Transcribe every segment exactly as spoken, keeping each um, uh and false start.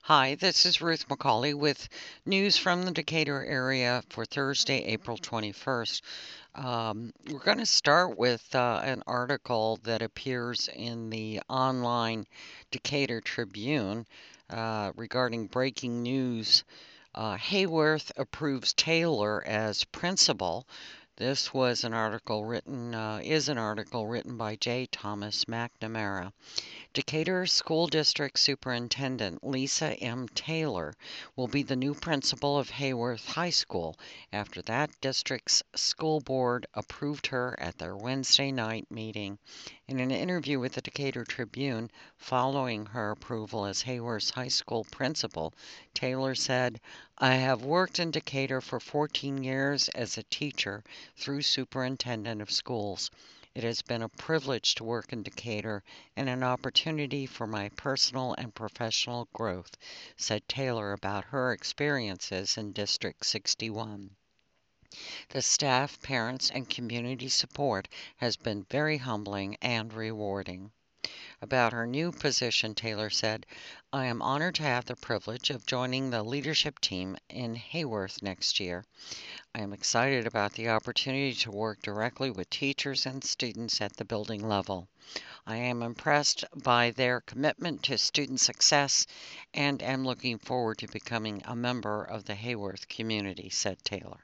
Hi, this is Ruth McCauley with news from the Decatur area for Thursday, April twenty-first. Um, we're going to start with uh, an article that appears in the online Decatur Tribune uh, regarding breaking news. Uh, Hayworth approves Taylor as principal. This was an article written, uh, is an article written by J. Thomas McNamara. Decatur School District Superintendent Lisa M. Taylor will be the new principal of Hayworth High School after that district's school board approved her at their Wednesday night meeting. In an interview with the Decatur Tribune following her approval as Hayworth High School principal, Taylor said, "I have worked in Decatur for fourteen years as a teacher through superintendent of schools. It has been a privilege to work in Decatur and an opportunity for my personal and professional growth," said Taylor about her experiences in District sixty-one. "The staff, parents, and community support has been very humbling and rewarding." About her new position, Taylor said, "I am honored to have the privilege of joining the leadership team in Hayworth next year. I am excited about the opportunity to work directly with teachers and students at the building level. I am impressed by their commitment to student success and am looking forward to becoming a member of the Hayworth community," said Taylor.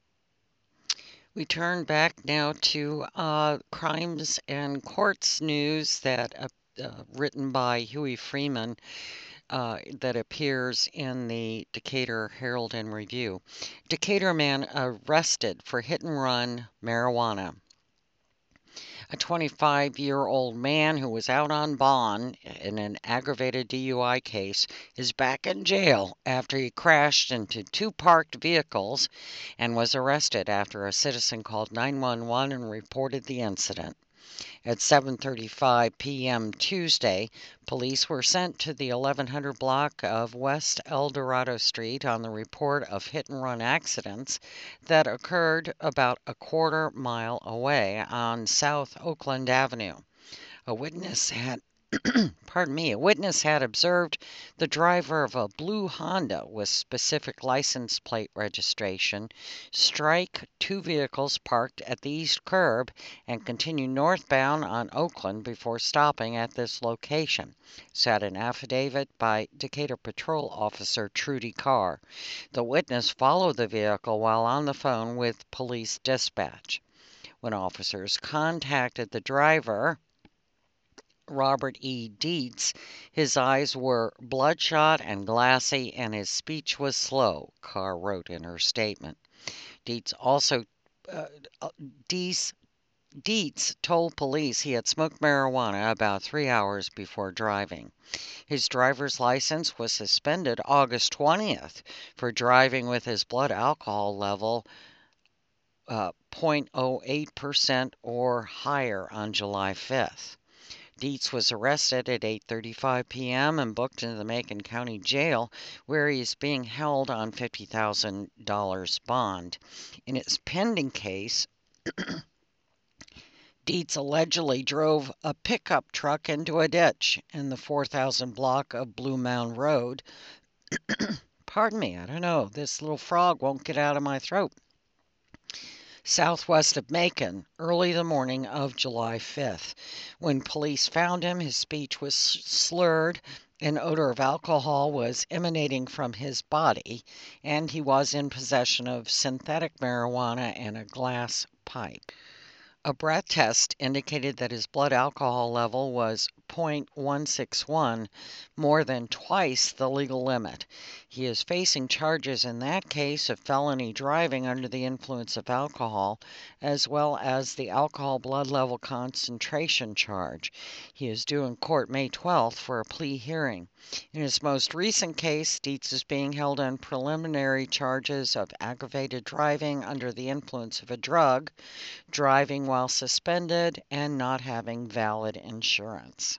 We turn back now to uh, crimes and courts news that uh, uh, written by Huey Freeman uh, that appears in the Decatur Herald and Review. Decatur man arrested for hit and run marijuana. A twenty-five-year-old man who was out on bond in an aggravated D U I case is back in jail after he crashed into two parked vehicles and was arrested after a citizen called nine one one and reported the incident. At seven thirty-five p.m. Tuesday, police were sent to the eleven hundred block of West El Dorado Street on the report of hit-and-run accidents that occurred about a quarter mile away on South Oakland Avenue. A witness had pardon me, a witness had observed the driver of a blue Honda with specific license plate registration strike two vehicles parked at the east curb and continue northbound on Oakland before stopping at this location, said an affidavit by Decatur Patrol Officer Trudy Carr. The witness followed the vehicle while on the phone with police dispatch. When officers contacted the driver, Robert E. Dietz, his eyes were bloodshot and glassy, and his speech was slow, Carr wrote in her statement. Dietz also uh, Dietz, Dietz told police he had smoked marijuana about three hours before driving. His driver's license was suspended August twentieth for driving with his blood alcohol level uh, zero point zero eight percent or higher on July fifth. Dietz was arrested at eight thirty-five p.m. and booked into the Macon County Jail, where he is being held on fifty thousand dollars bond. In his pending case, Dietz allegedly drove a pickup truck into a ditch in the four thousand block of Blue Mound Road. Pardon me, I don't know, this little frog won't get out of my throat. Southwest of Macon, early the morning of July fifth. When police found him, his speech was slurred, an odor of alcohol was emanating from his body, and he was in possession of synthetic marijuana and a glass pipe. A breath test indicated that his blood alcohol level was zero point one six one, more than twice the legal limit. He is facing charges in that case of felony driving under the influence of alcohol, as well as the alcohol blood level concentration charge. He is due in court May twelfth for a plea hearing. In his most recent case, Dietz is being held on preliminary charges of aggravated driving under the influence of a drug, driving while suspended, and not having valid insurance.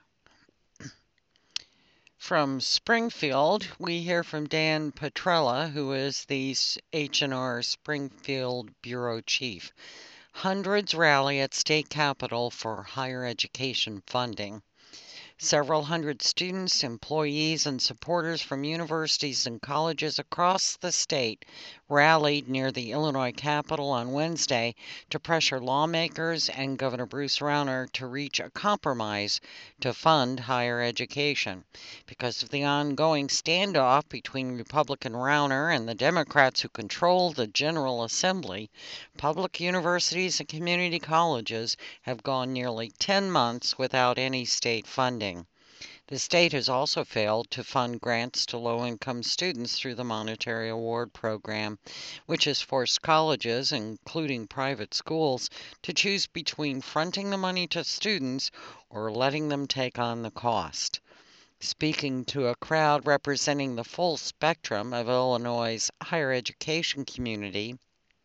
From Springfield, we hear from Dan Petrella, who is the H and R Springfield Bureau Chief. Hundreds rally at state capitol for higher education funding. Several hundred students, employees, and supporters from universities and colleges across the state rallied near the Illinois Capitol on Wednesday to pressure lawmakers and Governor Bruce Rauner to reach a compromise to fund higher education. Because of the ongoing standoff between Republican Rauner and the Democrats who control the General Assembly, public universities and community colleges have gone nearly ten months without any state funding. The state has also failed to fund grants to low-income students through the Monetary Award Program, which has forced colleges, including private schools, to choose between fronting the money to students or letting them take on the cost. Speaking to a crowd representing the full spectrum of Illinois' higher education community,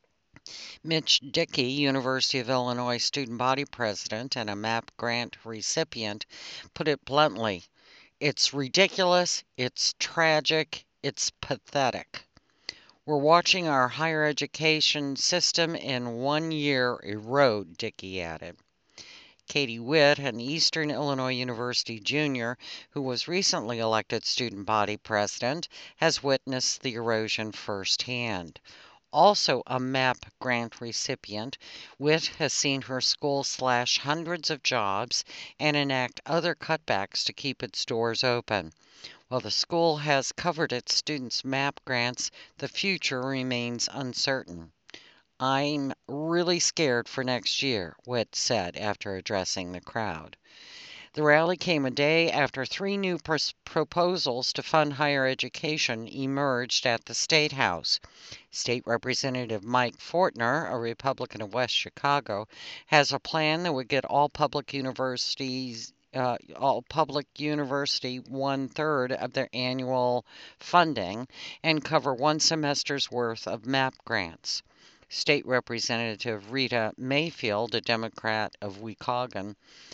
Mitch Dickey, University of Illinois student body president and a MAP grant recipient, put it bluntly. It's ridiculous, it's tragic, it's pathetic. We're watching our higher education system in one year erode, Dickey added. Katie Witt, an Eastern Illinois University junior who was recently elected student body president, has witnessed the erosion firsthand. Also a MAP grant recipient, Witt has seen her school slash hundreds of jobs and enact other cutbacks to keep its doors open. While the school has covered its students' MAP grants, the future remains uncertain. I'm really scared for next year, Witt said after addressing the crowd. The rally came a day after three new pros- proposals to fund higher education emerged at the State House. State Representative Mike Fortner, a Republican of West Chicago, has a plan that would get all public universities uh, all public university one third of their annual funding and cover one semester's worth of MAP grants. State Representative Rita Mayfield, a Democrat of Weehawken,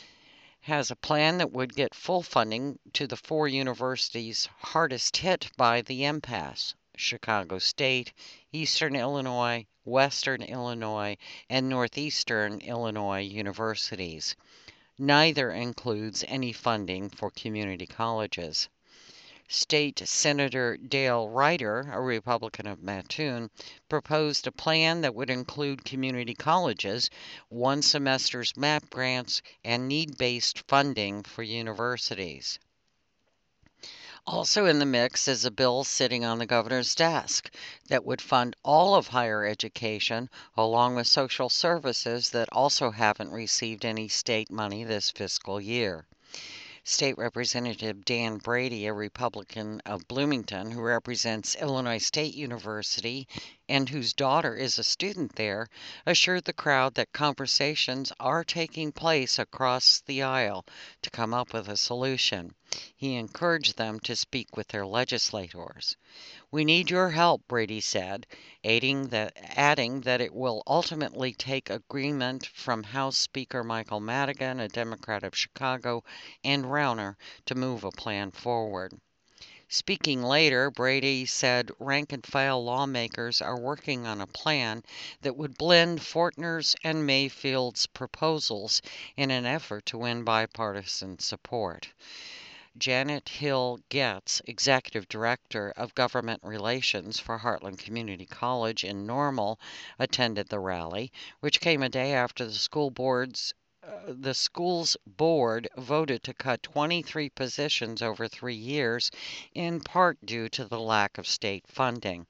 has a plan that would get full funding to the four universities hardest hit by the impasse: Chicago State, Eastern Illinois, Western Illinois, and Northeastern Illinois universities. Neither includes any funding for community colleges. State Senator Dale Ryder, a Republican of Mattoon, proposed a plan that would include community colleges, one semester's MAP grants, and need-based funding for universities. Also in the mix is a bill sitting on the governor's desk that would fund all of higher education, along with social services that also haven't received any state money this fiscal year. State Representative Dan Brady, a Republican of Bloomington who represents Illinois State University and whose daughter is a student there, assured the crowd that conversations are taking place across the aisle to come up with a solution. He encouraged them to speak with their legislators. We need your help, Brady said, adding that, adding that it will ultimately take agreement from House Speaker Michael Madigan, a Democrat of Chicago, and Rauner to move a plan forward. Speaking later, Brady said rank-and-file lawmakers are working on a plan that would blend Fortner's and Mayfield's proposals in an effort to win bipartisan support. Janet Hill Getz, Executive Director of Government Relations for Heartland Community College in Normal, attended the rally, which came a day after the school board's uh, the school's board voted to cut twenty-three positions over three years, in part due to the lack of state funding.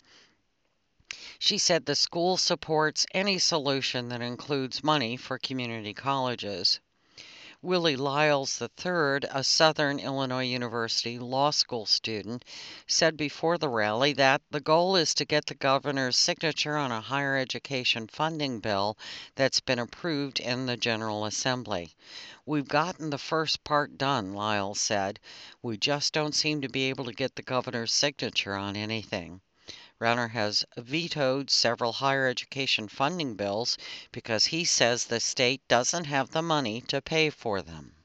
She said the school supports any solution that includes money for community colleges. Willie Lyles the third, a Southern Illinois University law school student, said before the rally that the goal is to get the governor's signature on a higher education funding bill that's been approved in the General Assembly. We've gotten the first part done, Lyles said. We just don't seem to be able to get the governor's signature on anything. Rauner has vetoed several higher education funding bills because he says the state doesn't have the money to pay for them.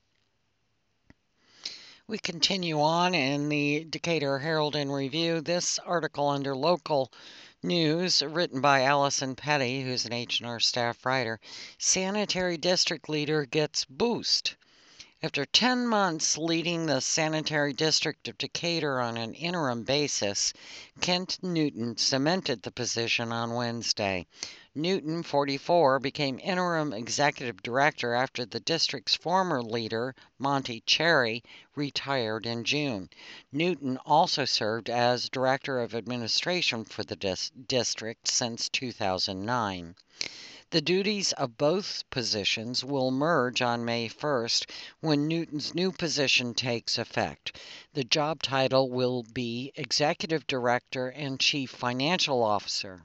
We continue on in the Decatur Herald and Review. This article under local news, written by Allison Petty, who's an H and R staff writer. Sanitary district leader gets boost. After ten months leading the sanitary district of Decatur on an interim basis, Kent Newton cemented the position on Wednesday. Newton, forty-four, became interim executive director after the district's former leader, Monty Cherry, retired in June. Newton also served as director of administration for the dis- district since two thousand nine. The duties of both positions will merge on May first when Newton's new position takes effect. The job title will be Executive Director and Chief Financial Officer.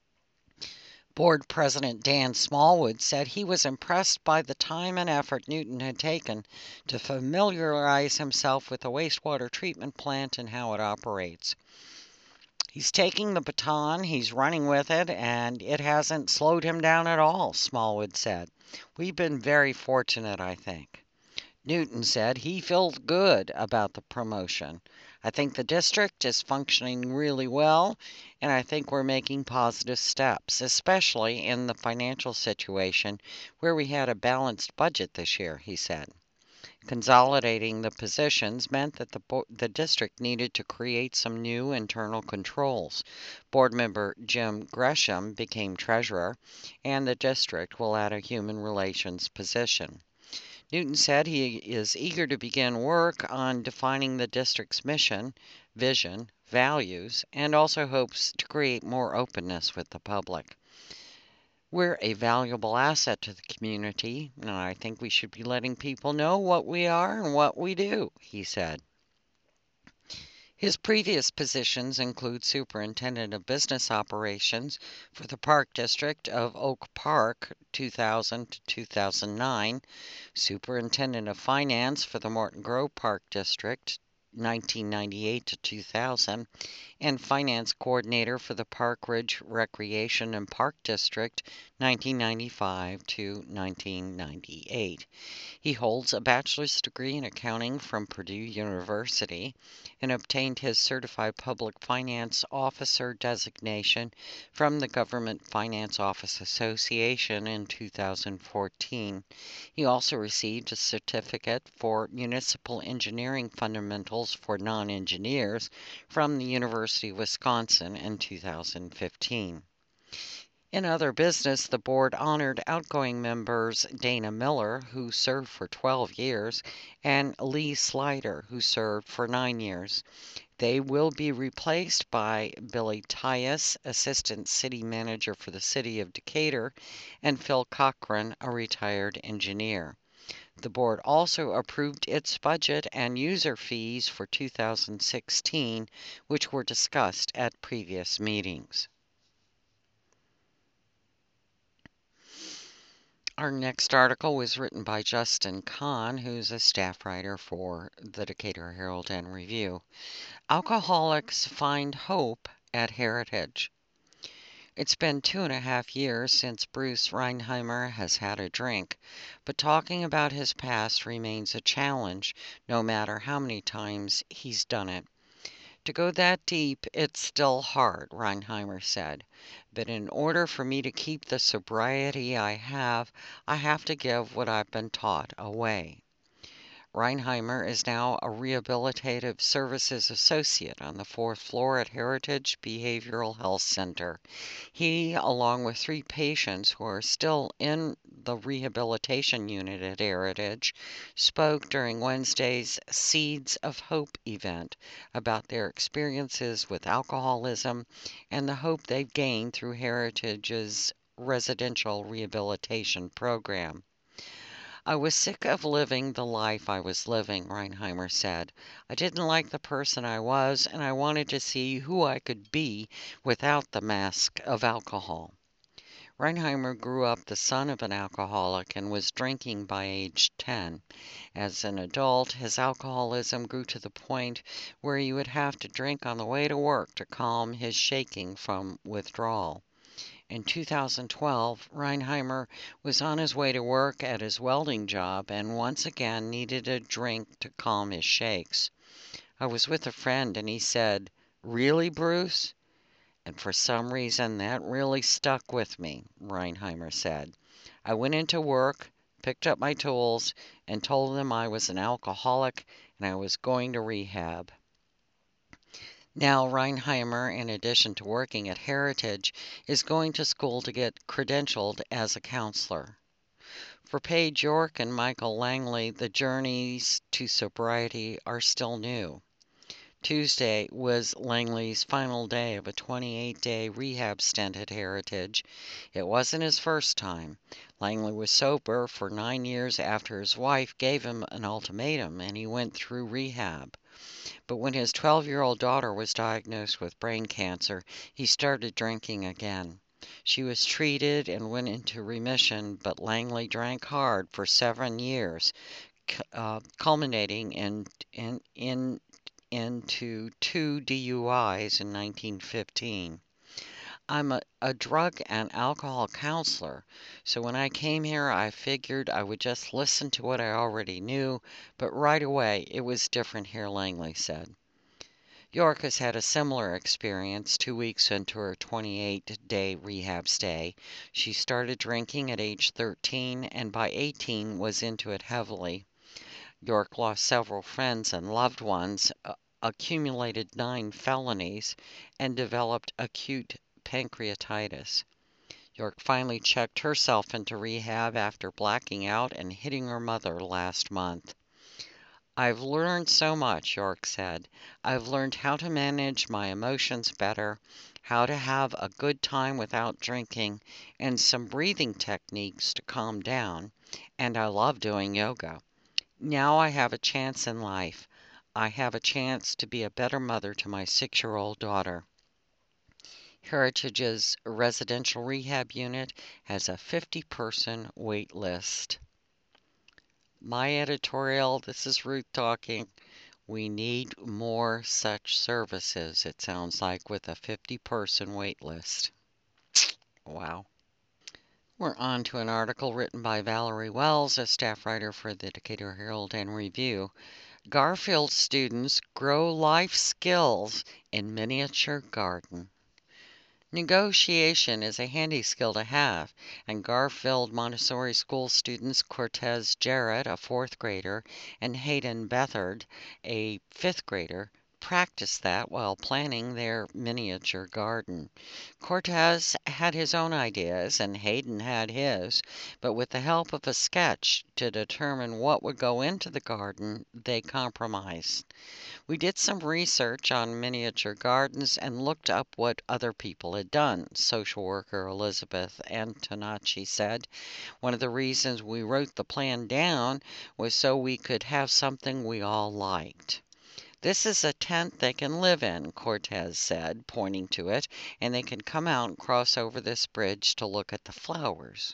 Board President Dan Smallwood said he was impressed by the time and effort Newton had taken to familiarize himself with the wastewater treatment plant and how it operates. He's taking the baton, he's running with it, and it hasn't slowed him down at all, Smallwood said. We've been very fortunate, I think. Newton said he feels good about the promotion. I think the district is functioning really well, and I think we're making positive steps, especially in the financial situation where we had a balanced budget this year, he said. Consolidating the positions meant that the, bo- the district needed to create some new internal controls. Board member Jim Gresham became treasurer, and the district will add a human relations position. Newton said he is eager to begin work on defining the district's mission, vision, values, and also hopes to create more openness with the public. We're a valuable asset to the community, and I think we should be letting people know what we are and what we do, he said. His previous positions include Superintendent of Business Operations for the Park District of Oak Park two thousand to two thousand nine, Superintendent of Finance for the Morton Grove Park District nineteen ninety-eight to two thousand, and Finance Coordinator for the Park Ridge Recreation and Park District nineteen ninety-five to nineteen ninety-eight. He holds a bachelor's degree in accounting from Purdue University and obtained his Certified Public Finance Officer designation from the Government Finance Office Association in two thousand fourteen. He also received a certificate for Municipal Engineering Fundamentals for Non-Engineers from the University of Wisconsin in two thousand fifteen. In other business, the board honored outgoing members Dana Miller, who served for twelve years, and Lee Slider, who served for nine years. They will be replaced by Billy Tyus, Assistant City Manager for the City of Decatur, and Phil Cochran, a retired engineer. The board also approved its budget and user fees for two thousand sixteen, which were discussed at previous meetings. Our next article was written by Justin Kahn, who's a staff writer for the Decatur Herald and Review. Alcoholics find hope at Heritage. It's been two and a half years since Bruce Reinheimer has had a drink, but talking about his past remains a challenge, no matter how many times he's done it. To go that deep, it's still hard, Reinheimer said. But in order for me to keep the sobriety I have, I have to give what I've been taught away. Reinheimer is now a rehabilitative services associate on the fourth floor at Heritage Behavioral Health Center. He, along with three patients who are still in the rehabilitation unit at Heritage, spoke during Wednesday's Seeds of Hope event about their experiences with alcoholism and the hope they've gained through Heritage's residential rehabilitation program. I was sick of living the life I was living, Reinheimer said. I didn't like the person I was, and I wanted to see who I could be without the mask of alcohol. Reinheimer grew up the son of an alcoholic and was drinking by age ten. As an adult, his alcoholism grew to the point where he would have to drink on the way to work to calm his shaking from withdrawal. In two thousand twelve, Reinheimer was on his way to work at his welding job and once again needed a drink to calm his shakes. I was with a friend and he said, "Really, Bruce?" And for some reason that really stuck with me, Reinheimer said. I went into work, picked up my tools, and told them I was an alcoholic and I was going to rehab. Now, Reinheimer, in addition to working at Heritage, is going to school to get credentialed as a counselor. For Paige York and Michael Langley, the journeys to sobriety are still new. Tuesday was Langley's final day of a twenty-eight day rehab stint at Heritage. It wasn't his first time. Langley was sober for nine years after his wife gave him an ultimatum and he went through rehab. But when his twelve year old daughter was diagnosed with brain cancer, he started drinking again. She was treated and went into remission, but Langley drank hard for seven years, uh, culminating in, in, in into two D U Is in nineteen fifteen. I'm a, a drug and alcohol counselor, so when I came here, I figured I would just listen to what I already knew, but right away it was different here, Langley said. York has had a similar experience two weeks into her twenty-eight day rehab stay. She started drinking at age thirteen and by eighteen was into it heavily. York lost several friends and loved ones, uh, accumulated nine felonies, and developed acute pancreatitis. York finally checked herself into rehab after blacking out and hitting her mother last month. I've learned so much, York said. I've learned how to manage my emotions better, how to have a good time without drinking, and some breathing techniques to calm down, and I love doing yoga. Now I have a chance in life. I have a chance to be a better mother to my six year old daughter. Heritage's residential rehab unit has a fifty person wait list. My editorial, this is Ruth talking. We need more such services, it sounds like, with a fifty person wait list. Wow. We're on to an article written by Valerie Wells, a staff writer for the Decatur Herald and Review. Garfield students grow life skills in miniature garden. Negotiation is a handy skill to have, and Garfield Montessori School students Cortez Jarrett, a fourth grader, and Hayden Bethard, a fifth grader, practice that while planning their miniature garden. Cortez had his own ideas and Hayden had his, but with the help of a sketch to determine what would go into the garden, they compromised. We did some research on miniature gardens and looked up what other people had done, social worker Elizabeth Antonacci said. One of the reasons we wrote the plan down was so we could have something we all liked. This is a tent they can live in, Cortez said, pointing to it, and they can come out and cross over this bridge to look at the flowers.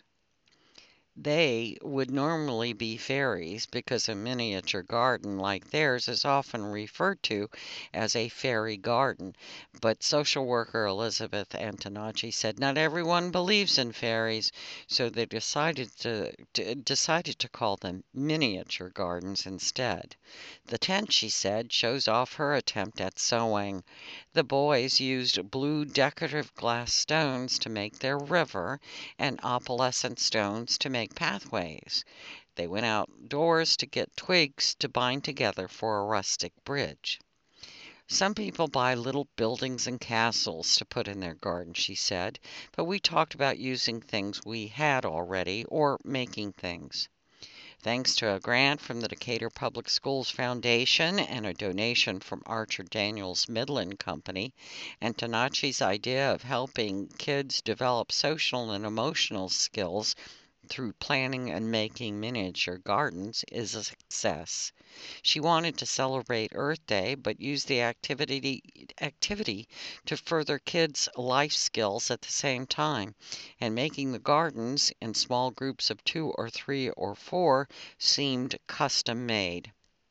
They would normally be fairies because a miniature garden like theirs is often referred to as a fairy garden. But social worker Elizabeth Antonacci said not everyone believes in fairies, so they decided to, to decided to call them miniature gardens instead. The tent, she said, shows off her attempt at sewing. The boys used blue decorative glass stones to make their river and opalescent stones to make pathways. They went outdoors to get twigs to bind together for a rustic bridge. Some people buy little buildings and castles to put in their garden, she said, but we talked about using things we had already or making things. Thanks to a grant from the Decatur Public Schools Foundation and a donation from Archer Daniels Midland Company, Antonacci's idea of helping kids develop social and emotional skills through planning and making miniature gardens is a success. She wanted to celebrate Earth Day, but use the activity activity to further kids' life skills at the same time, and making the gardens in small groups of two or three or four seemed custom made.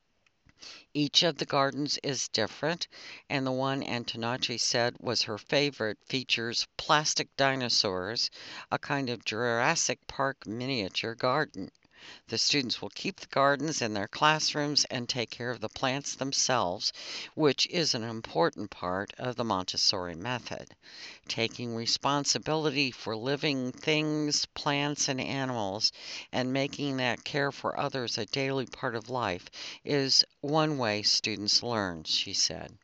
Each of the gardens is different, and the one Antonacci said was her favorite features plastic dinosaurs, a kind of Jurassic Park miniature garden. The students will keep the gardens in their classrooms and take care of the plants themselves, which is an important part of the Montessori method. Taking responsibility for living things, plants, and animals, and making that care for others a daily part of life is one way students learn, she said.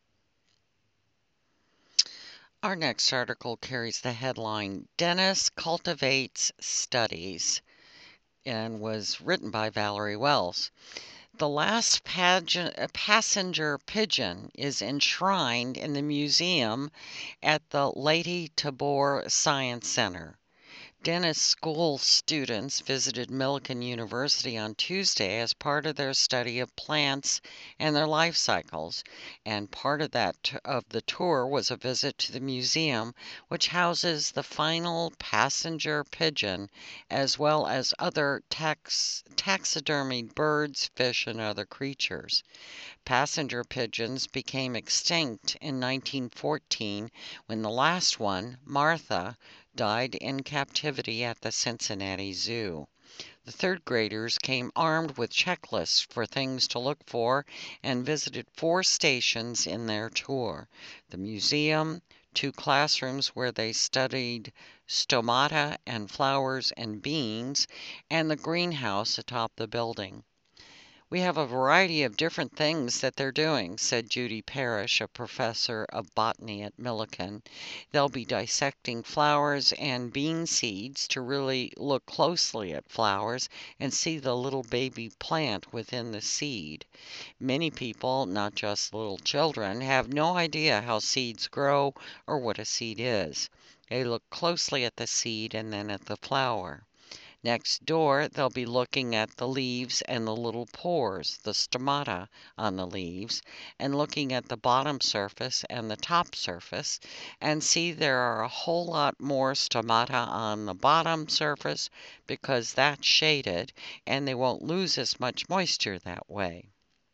Our next article carries the headline, Dennis Cultivates Studies, and was written by Valerie Wells. The last pageant, passenger pigeon is enshrined in the museum at the Lady Tabor Science Center. Dennis School students visited Millikan University on Tuesday as part of their study of plants and their life cycles, and part of that of the tour was a visit to the museum, which houses the final passenger pigeon, as well as other tax, taxidermied birds, fish, and other creatures. Passenger pigeons became extinct in nineteen fourteen when the last one, Martha, died in captivity at the Cincinnati Zoo. The third graders came armed with checklists for things to look for and visited four stations in their tour: the museum, two classrooms where they studied stomata and flowers and beans, and the greenhouse atop the building. "We have a variety of different things that they're doing," said Judy Parrish, a professor of botany at Millikan. "They'll be dissecting flowers and bean seeds to really look closely at flowers and see the little baby plant within the seed. Many people, not just little children, have no idea how seeds grow or what a seed is. They look closely at the seed and then at the flower. Next door, they'll be looking at the leaves and the little pores, the stomata on the leaves, and looking at the bottom surface and the top surface, and see there are a whole lot more stomata on the bottom surface because that's shaded, and they won't lose as much moisture that way.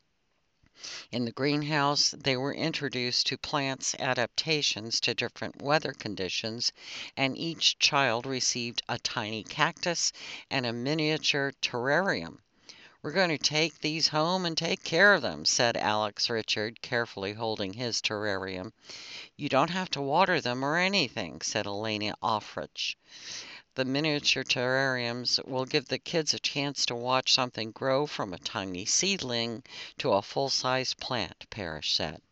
In the greenhouse, they were introduced to plants' adaptations to different weather conditions, and each child received a tiny cactus and a miniature terrarium. "We're going to take these home and take care of them," said Alex Richard, carefully holding his terrarium. "You don't have to water them or anything," said Elena Offrich. "The miniature terrariums will give the kids a chance to watch something grow from a tiny seedling to a full-size plant," Parrish said.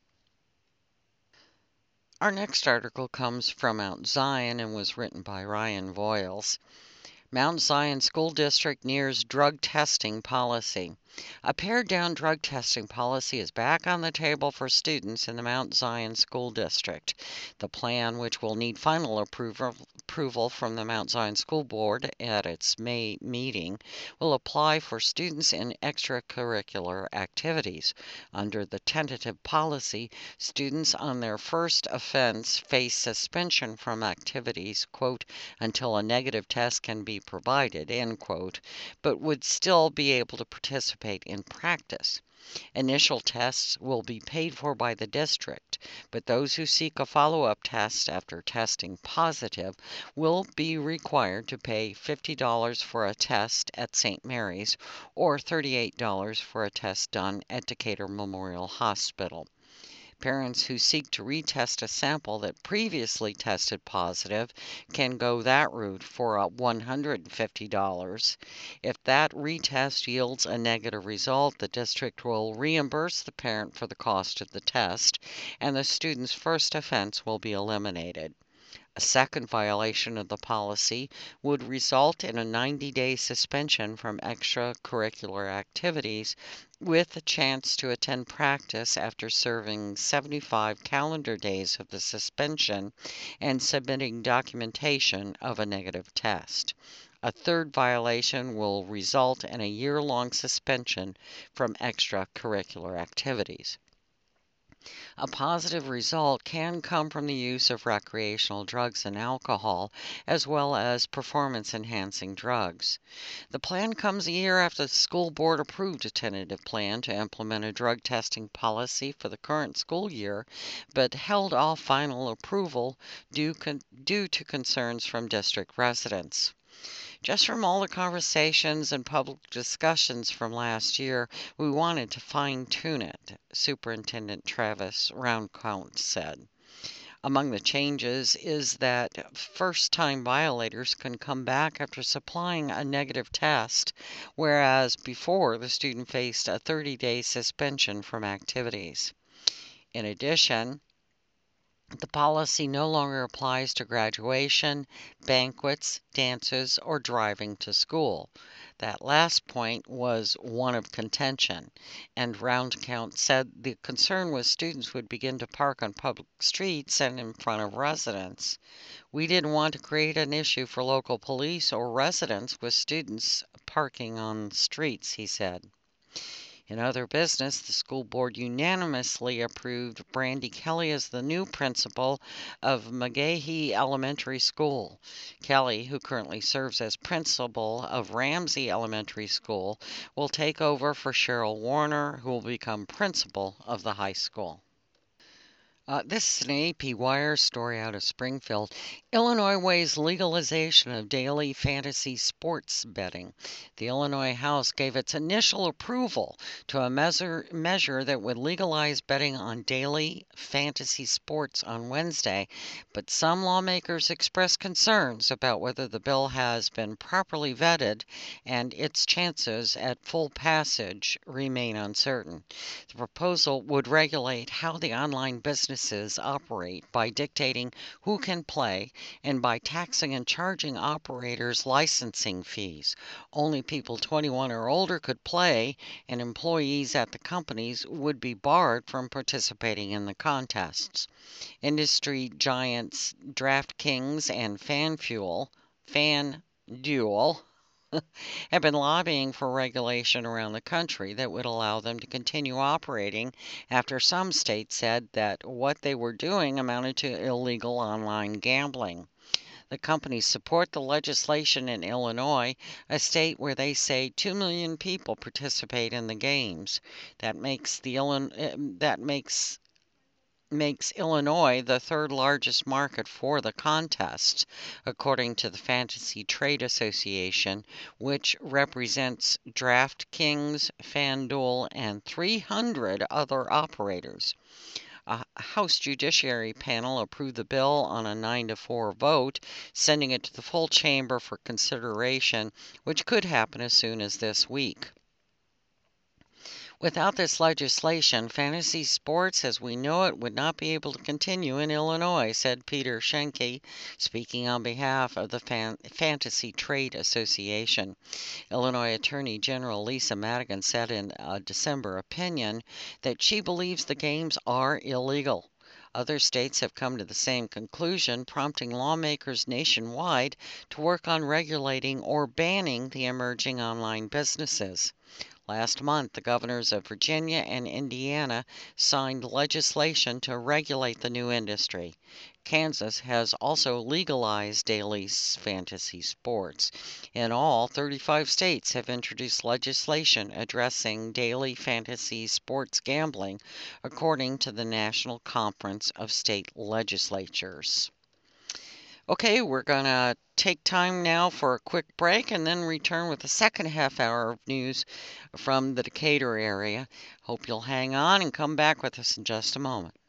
Our next article comes from Mount Zion and was written by Ryan Voiles. Mount Zion School District nears drug testing policy. A pared-down drug testing policy is back on the table for students in the Mount Zion School District. The plan, which will need final approval, approval from the Mount Zion School Board at its May meeting, will apply for students in extracurricular activities. Under the tentative policy, students on their first offense face suspension from activities, quote, until a negative test can be provided, end quote, but would still be able to participate in practice. Initial tests will be paid for by the district, but those who seek a follow-up test after testing positive will be required to pay fifty dollars for a test at Saint Mary's or thirty-eight dollars for a test done at Decatur Memorial Hospital. Parents who seek to retest a sample that previously tested positive can go that route for one hundred fifty dollars. If that retest yields a negative result, the district will reimburse the parent for the cost of the test, and the student's first offense will be eliminated. A second violation of the policy would result in a ninety-day suspension from extracurricular activities with a chance to attend practice after serving seventy-five calendar days of the suspension and submitting documentation of a negative test. A third violation will result in a year-long suspension from extracurricular activities. A positive result can come from the use of recreational drugs and alcohol, as well as performance-enhancing drugs. The plan comes a year after the school board approved a tentative plan to implement a drug testing policy for the current school year, but held off final approval due, con- due to concerns from district residents. Just from all the conversations and public discussions from last year, we wanted to fine-tune it, Superintendent Travis Roundcount said. Among the changes is that first-time violators can come back after supplying a negative test, whereas before the student faced a thirty-day suspension from activities. In addition, the policy no longer applies to graduation, banquets, dances, or driving to school. That last point was one of contention, and Roundcount said the concern was students would begin to park on public streets and in front of residents. We didn't want to create an issue for local police or residents with students parking on streets, he said. In other business, the school board unanimously approved Brandy Kelly as the new principal of McGehee Elementary School. Kelly, who currently serves as principal of Ramsey Elementary School, will take over for Cheryl Warner, who will become principal of the high school. Uh, this is an A P Wire story out of Springfield. Illinois weighs legalization of daily fantasy sports betting. The Illinois House gave its initial approval to a measure, measure that would legalize betting on daily fantasy sports on Wednesday, but some lawmakers expressed concerns about whether the bill has been properly vetted and its chances at full passage remain uncertain. The proposal would regulate how the online business operate by dictating who can play and by taxing and charging operators licensing fees. Only people twenty-one or older could play, and employees at the companies would be barred from participating in the contests. Industry giants DraftKings and FanFuel, FanDuel, have been lobbying for regulation around the country that would allow them to continue operating after some states said that what they were doing amounted to illegal online gambling. The companies support the legislation in Illinois, a state where they say two million people participate in the games. That makes the Illinois that makes makes Illinois the third largest market for the contest, according to the Fantasy Trade Association, which represents DraftKings, FanDuel, and three hundred other operators. A House Judiciary panel approved the bill on a nine to four vote, sending it to the full chamber for consideration, which could happen as soon as this week. Without this legislation, fantasy sports as we know it would not be able to continue in Illinois, said Peter Schenke, speaking on behalf of the Fan- Fantasy Trade Association. Illinois Attorney General Lisa Madigan said in a December opinion that she believes the games are illegal. Other states have come to the same conclusion, prompting lawmakers nationwide to work on regulating or banning the emerging online businesses. Last month, the governors of Virginia and Indiana signed legislation to regulate the new industry. Kansas has also legalized daily fantasy sports. In all, thirty-five states have introduced legislation addressing daily fantasy sports gambling, according to the National Conference of State Legislatures. Okay, we're going to take time now for a quick break and then return with the second half hour of news from the Decatur area. Hope you'll hang on and come back with us in just a moment.